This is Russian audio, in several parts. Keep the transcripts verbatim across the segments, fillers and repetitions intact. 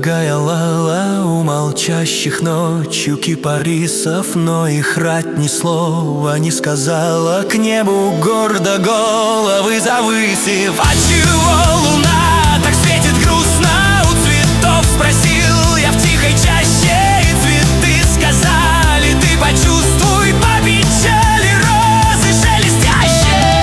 дорогая Лала, у молчащих ночью кипарисов, но их рать ни слова не сказала, к небу гордо головы завысив. Отчего луна так светит грустно у цветов? Спросил я в тихой чаще, и цветы сказали: ты почувствуй по печали розы шелестящие.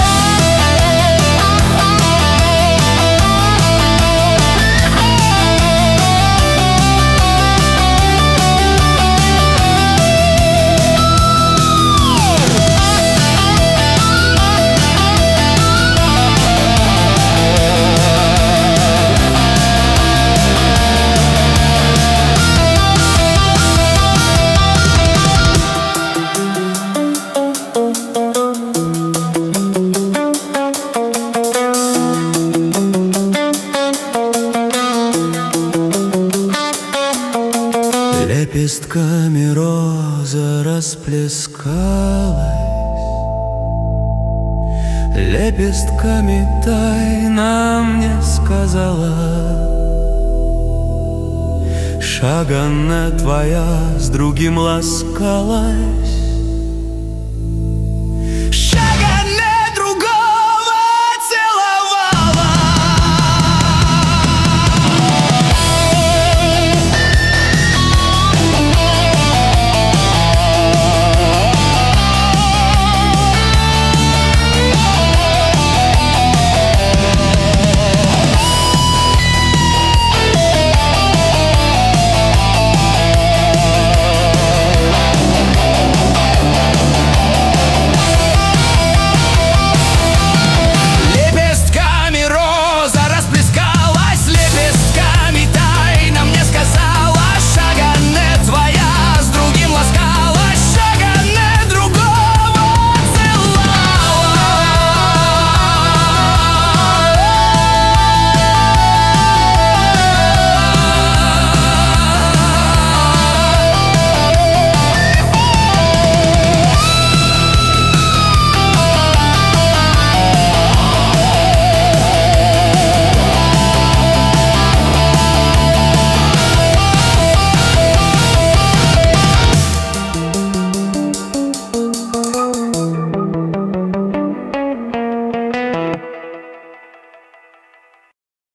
Лепестками роза расплескалась, лепестками тайна мне сказала: шагана твоя с другим ласкалась.